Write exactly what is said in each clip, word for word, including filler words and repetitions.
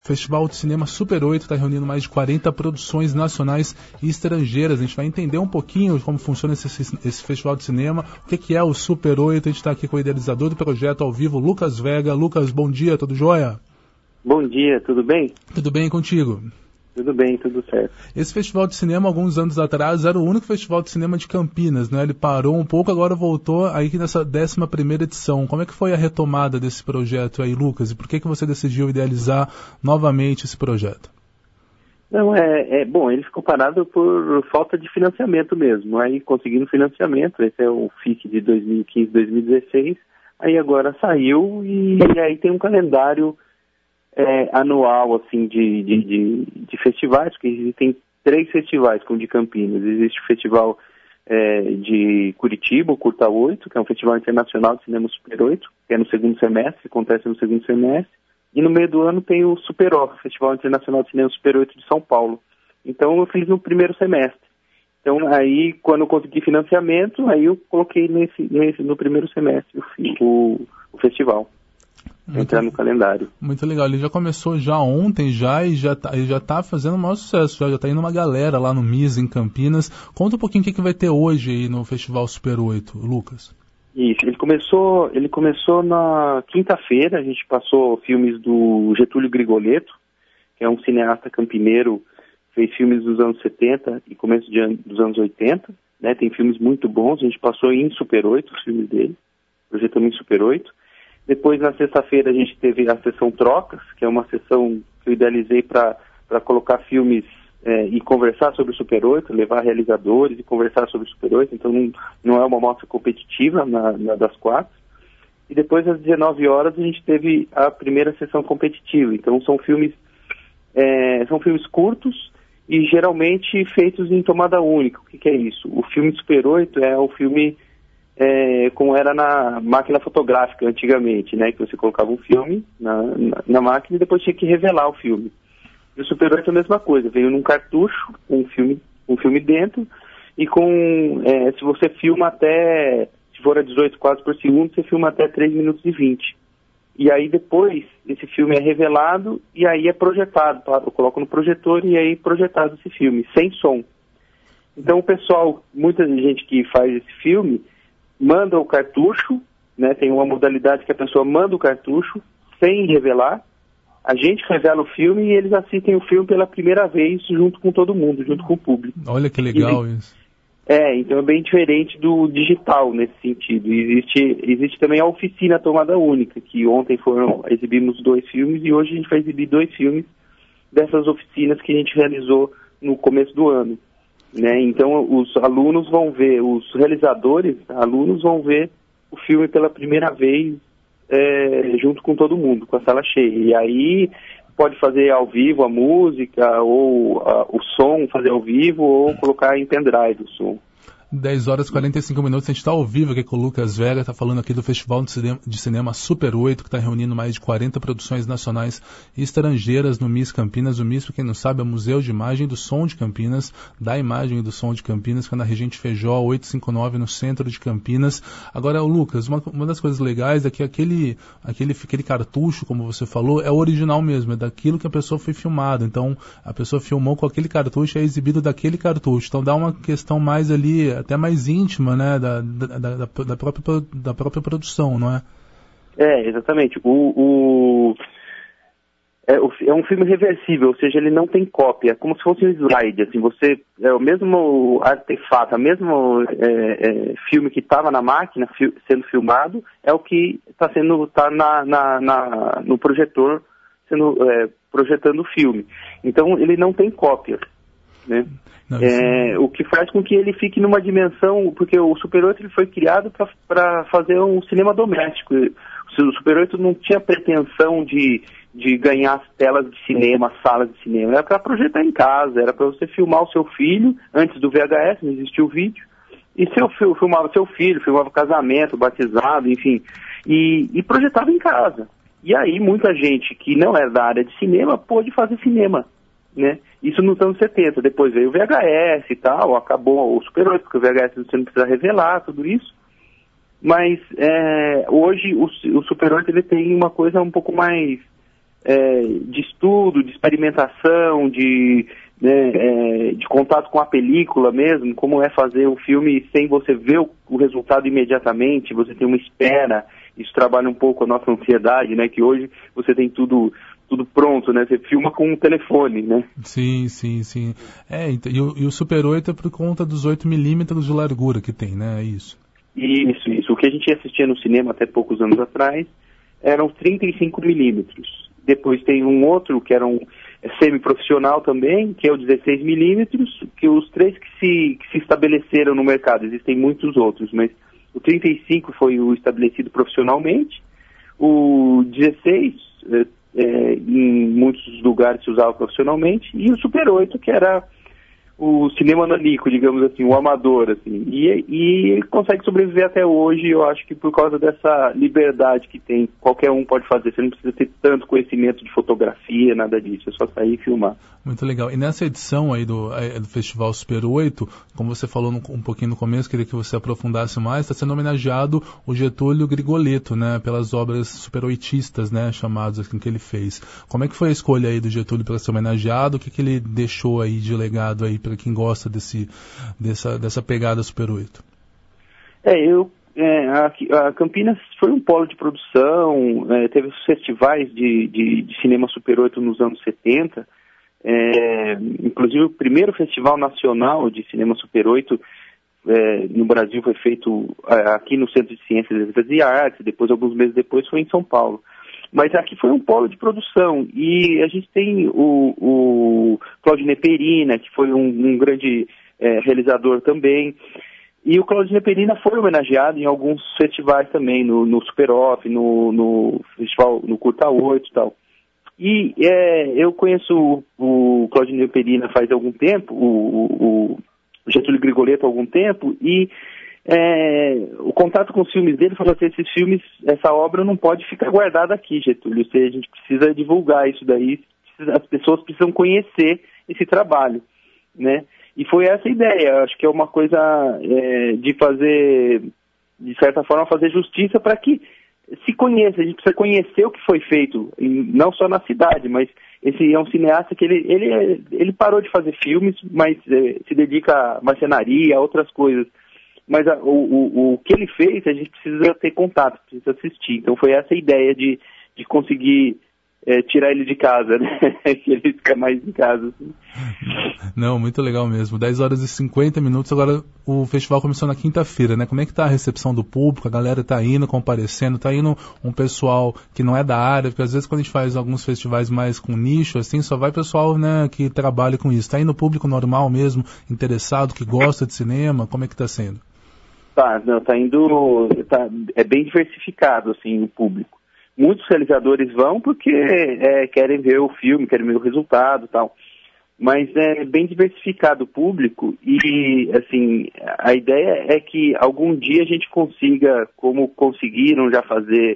O Festival de Cinema Super oito está reunindo mais de quarenta produções nacionais e estrangeiras. A gente vai entender um pouquinho como funciona esse, esse festival de cinema, o que, que é o Super oito. A gente está aqui com o idealizador do projeto ao vivo, Lucas Vega. Lucas, bom dia, tudo jóia? Bom dia, tudo bem? Tudo bem contigo? Tudo bem, tudo certo. Esse festival de cinema, alguns anos atrás, era o único festival de cinema de Campinas, né? Ele parou um pouco, agora voltou aí nessa décima primeira edição. Como é que foi a retomada desse projeto aí, Lucas? E por que, que você decidiu idealizar novamente esse projeto? Não, é, é bom, ele ficou parado por falta de financiamento mesmo. Aí conseguindo financiamento, esse é o F I C de dois mil e quinze, dois mil e dezesseis, aí agora saiu e, e aí tem um calendário É, anual assim de, de, de, de festivais, porque existem três festivais como o de Campinas. Existe o festival é, de Curitiba, o Curta oito, que é um festival internacional de cinema Super oito, que é no segundo semestre, acontece no segundo semestre, e no meio do ano tem o Super O, Festival Internacional de Cinema Super oito de São Paulo. Então eu fiz no primeiro semestre. Então aí quando eu consegui financiamento, aí eu coloquei nesse, nesse no primeiro semestre o, o, o festival. Muito, entrar no calendário. Muito legal. Ele já começou já ontem já e já tá, já tá fazendo o maior sucesso. Já, já tá indo uma galera lá no M I S em Campinas. Conta um pouquinho o que, que vai ter hoje aí no Festival Super oito, Lucas. Isso, ele começou, ele começou na quinta-feira. A gente passou filmes do Getúlio Grigoletto, que é um cineasta campineiro, fez filmes dos anos setenta e começo de an- dos anos oitenta, né? Tem filmes muito bons. A gente passou em Super oito os filmes dele, projetamos em Super oito. Depois, na sexta-feira, a gente teve a sessão Trocas, que é uma sessão que eu idealizei para colocar filmes é, e conversar sobre o Super oito, levar realizadores e conversar sobre o Super oito. Então, não, não é uma mostra competitiva na, na das quatro. E depois, às dezenove horas, a gente teve a primeira sessão competitiva. Então, são filmes, é, são filmes curtos e geralmente feitos em tomada única. O que, que é isso? O filme Super oito é o filme... É, como era na máquina fotográfica antigamente, né, que você colocava um filme na, na, na máquina e depois tinha que revelar o filme. E o Super oito é a mesma coisa, veio num cartucho com um filme, um filme dentro e com, é, se você filma até, se for a dezoito quadros por segundo, você filma até três minutos e vinte. E aí depois esse filme é revelado e aí é projetado, tá? Eu coloco no projetor e aí é projetado esse filme, sem som. Então o pessoal, muita gente que faz esse filme, manda o cartucho, né, tem uma modalidade que a pessoa manda o cartucho sem revelar, a gente revela o filme e eles assistem o filme pela primeira vez junto com todo mundo, junto com o público. Olha que legal e, isso. É, então é bem diferente do digital nesse sentido. Existe, existe também a oficina tomada única, que ontem foram, exibimos dois filmes e hoje a gente vai exibir dois filmes dessas oficinas que a gente realizou no começo do ano. Né? Então os alunos vão ver, os realizadores, alunos vão ver o filme pela primeira vez é, junto com todo mundo, com a sala cheia. E aí pode fazer ao vivo a música, ou a, o som, fazer ao vivo, ou colocar em pendrive o som. dez horas e quarenta e cinco minutos, a gente está ao vivo aqui com o Lucas Vega, está falando aqui do Festival de Cinema, de Cinema Super oito, que está reunindo mais de quarenta produções nacionais e estrangeiras no M I S Campinas. O M I S, para quem não sabe, é o Museu de Imagem do Som de Campinas, da Imagem e do Som de Campinas, que é na Regente Feijó, oitocentos e cinquenta e nove, no centro de Campinas. Agora, o Lucas, uma, uma das coisas legais é que aquele, aquele, aquele cartucho, como você falou, é o original mesmo, é daquilo que a pessoa foi filmada. Então, a pessoa filmou com aquele cartucho e é exibido daquele cartucho. Então, dá uma questão mais ali, até mais íntima, né, da, da, da, da, própria, da própria produção, não é? É, exatamente. O, o, é, o, é um filme reversível, ou seja, ele não tem cópia, é como se fosse um slide, assim, você, é o mesmo artefato, o mesmo é, é, filme que estava na máquina fi, sendo filmado, é o que está sendo, tá na, na, na, no projetor, sendo, é, projetando o filme. Então, ele não tem cópia, né? Não, é, o que faz com que ele fique numa dimensão, porque o Super oito ele foi criado para fazer um cinema doméstico. O Super oito não tinha pretensão de, de ganhar as telas de cinema, salas de cinema, era para projetar em casa, era para você filmar o seu filho, antes do V H S, não existia o vídeo, e seu, filmava seu filho, filmava casamento, batizado, enfim, e, e projetava em casa. E aí muita gente que não era da área de cinema pôde fazer cinema, né? Isso nos anos setenta, depois veio o V H S e tal, acabou o Super oito, porque o V H S você não precisa revelar, tudo isso. Mas é, hoje o, o Super oito ele tem uma coisa um pouco mais é, de estudo, de experimentação, de, né, é, de contato com a película mesmo, como é fazer o filme sem você ver o, o resultado imediatamente, você tem uma espera, isso trabalha um pouco a nossa ansiedade, né, que hoje você tem tudo... tudo pronto, né? Você filma com um telefone, né? Sim, sim, sim. É, e o, e o Super oito é por conta dos oito milímetros de largura que tem, né? É isso. Isso, isso. O que a gente assistia no cinema até poucos anos atrás eram trinta e cinco milímetros. Depois tem um outro que era um semi-profissional também, que é o dezesseis milímetros, que os três que se, que se estabeleceram no mercado. Existem muitos outros, mas o trinta e cinco foi o estabelecido profissionalmente. O dezesseis... É, em muitos lugares se usava profissionalmente, e o Super oito, que era o cinema nanico, digamos assim, o amador, assim, e, e ele consegue sobreviver até hoje, eu acho que por causa dessa liberdade que tem, qualquer um pode fazer, você não precisa ter tanto conhecimento de fotografia, nada disso, é só sair e filmar. Muito legal. E nessa edição aí do, do Festival Super oito, como você falou no, um pouquinho no começo, queria que você aprofundasse mais, está sendo homenageado o Getúlio Grigoletto, né, pelas obras superoitistas, né, chamadas assim, que ele fez. Como é que foi a escolha aí do Getúlio para ser homenageado? O que, que ele deixou aí de legado aí para quem gosta desse, dessa, dessa pegada Super oito? É, eu, é, a, a Campinas foi um polo de produção, é, teve os festivais de, de, de cinema Super oito nos anos setenta, é, inclusive o primeiro festival nacional de cinema Super oito é, no Brasil foi feito é, aqui no Centro de Ciências e Artes, depois, alguns meses depois, foi em São Paulo. Mas aqui foi um polo de produção, e a gente tem o, o Claudinei Perina, que foi um, um grande é, realizador também, e o Claudinei Perina foi homenageado em alguns festivais também, no, no Super Off, no, no festival, no Curta oito e tal. E é, eu conheço o, o Claudinei Perina faz algum tempo, o, o Getúlio Grigoletto há algum tempo, e É, o contato com os filmes dele falou assim, esses filmes, essa obra não pode ficar guardada aqui, Getúlio, a gente precisa divulgar isso daí, precisa, as pessoas precisam conhecer esse trabalho, né? E foi essa a ideia, acho que é uma coisa é, de fazer, de certa forma, fazer justiça para que se conheça, a gente precisa conhecer o que foi feito, não só na cidade, mas esse é um cineasta que ele, ele, ele parou de fazer filmes, mas é, se dedica a marcenaria, a outras coisas. Mas a, o, o, o que ele fez, a gente precisa ter contato, precisa assistir. Então foi essa a ideia de, de conseguir é, tirar ele de casa, né? Que ele fica mais em casa. Assim. Não, muito legal mesmo. dez horas e cinquenta minutos, agora o festival começou na quinta-feira, né? Como é que tá a recepção do público? A galera tá indo, comparecendo, tá indo um pessoal que não é da área, porque às vezes quando a gente faz alguns festivais mais com nicho, assim, só vai pessoal, né, que trabalha com isso. Tá indo público normal mesmo, interessado, que gosta de cinema? Como é que tá sendo? Tá, não, tá indo, tá, é bem diversificado, assim, o público. Muitos realizadores vão porque é, querem ver o filme, querem ver o resultado e tal. Mas é bem diversificado o público e, assim, a ideia é que algum dia a gente consiga, como conseguiram já fazer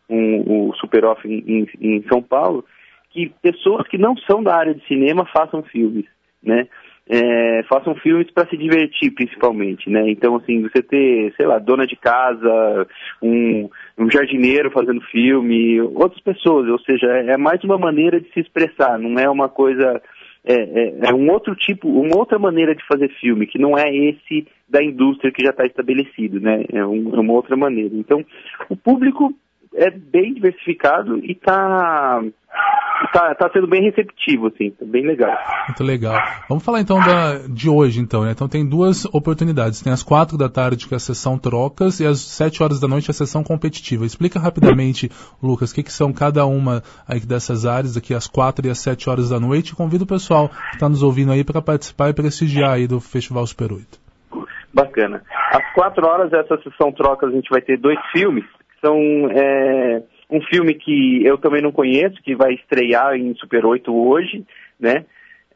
um, o Super Off em, em, em São Paulo, que pessoas que não são da área de cinema façam filmes, né? É, façam filmes para se divertir, principalmente, né? Então, assim, você ter, sei lá, dona de casa, um, um jardineiro fazendo filme, outras pessoas, ou seja, é mais uma maneira de se expressar, não é uma coisa, é, é, é um outro tipo, uma outra maneira de fazer filme, que não é esse da indústria que já está estabelecido, né? É, um, é uma outra maneira. Então, o público é bem diversificado e está tá, tá sendo bem receptivo, assim, tá bem legal. Muito legal. Vamos falar então da, de hoje, então, né? Então tem duas oportunidades. Tem às quatro da tarde, que é a sessão trocas, e às sete horas da noite a sessão competitiva. Explica rapidamente, Lucas, o que, que são cada uma aí dessas áreas, aqui às quatro e às sete horas da noite. Convido o pessoal que está nos ouvindo aí para participar e prestigiar aí do Festival Super oito. Bacana. Às quatro horas dessa sessão trocas a gente vai ter dois filmes. São é, um filme que eu também não conheço, que vai estrear em Super oito hoje, né?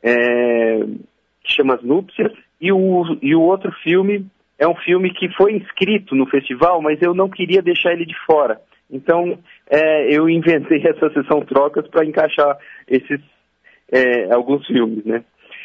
É, que chama As Núpcias. E o, e o outro filme é um filme que foi inscrito no festival, mas eu não queria deixar ele de fora. Então, é, eu inventei essa sessão trocas para encaixar esses é, alguns filmes, né?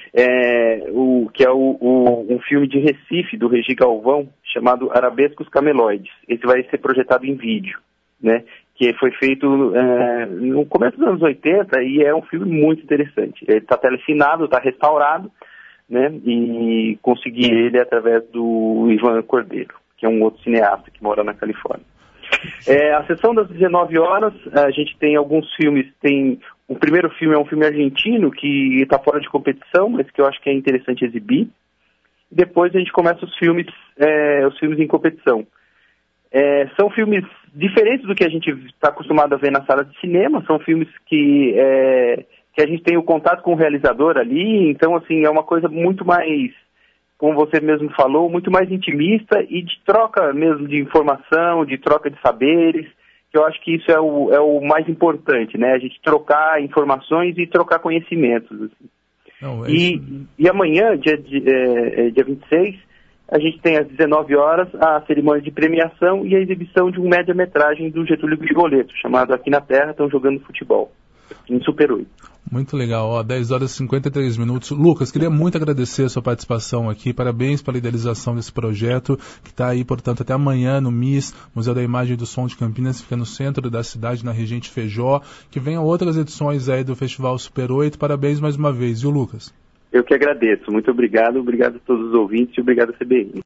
É, o, que é o, o, um filme de Recife, do Regi Galvão, chamado Arabescos Cameloides. Esse vai ser projetado em vídeo, né? que foi feito é, no começo dos anos oitenta e é um filme muito interessante. Ele está telecinado, está restaurado, né, e consegui ele através do Ivan Cordeiro, que é um outro cineasta que mora na Califórnia. É, a sessão das dezenove horas, a gente tem alguns filmes, tem o primeiro filme é um filme argentino que está fora de competição, mas que eu acho que é interessante exibir. Depois a gente começa os filmes, é, os filmes em competição. É, são filmes diferentes do que a gente está acostumado a ver na sala de cinema, são filmes que, é, que a gente tem o contato com o realizador ali, então assim, é uma coisa muito mais, como você mesmo falou, muito mais intimista e de troca mesmo de informação, de troca de saberes, que eu acho que isso é o, é o mais importante, né? A gente trocar informações e trocar conhecimentos. Assim. Não, é e, e amanhã, dia, é, dia vinte e seis, a gente tem às dezenove horas a cerimônia de premiação e a exibição de um média-metragem do Getúlio Grigoletto, chamado Aqui na Terra Estão Jogando Futebol, em Super oito. Muito legal, ó, dez horas e cinquenta e três minutos. Lucas, queria muito agradecer a sua participação aqui, parabéns pela idealização desse projeto, que está aí, portanto, até amanhã no M I S, Museu da Imagem e do Som de Campinas, fica no centro da cidade, na Regente Feijó, que venham outras edições aí do Festival Super oito, parabéns mais uma vez, viu, Lucas? Eu que agradeço, muito obrigado, obrigado a todos os ouvintes e obrigado a C B N.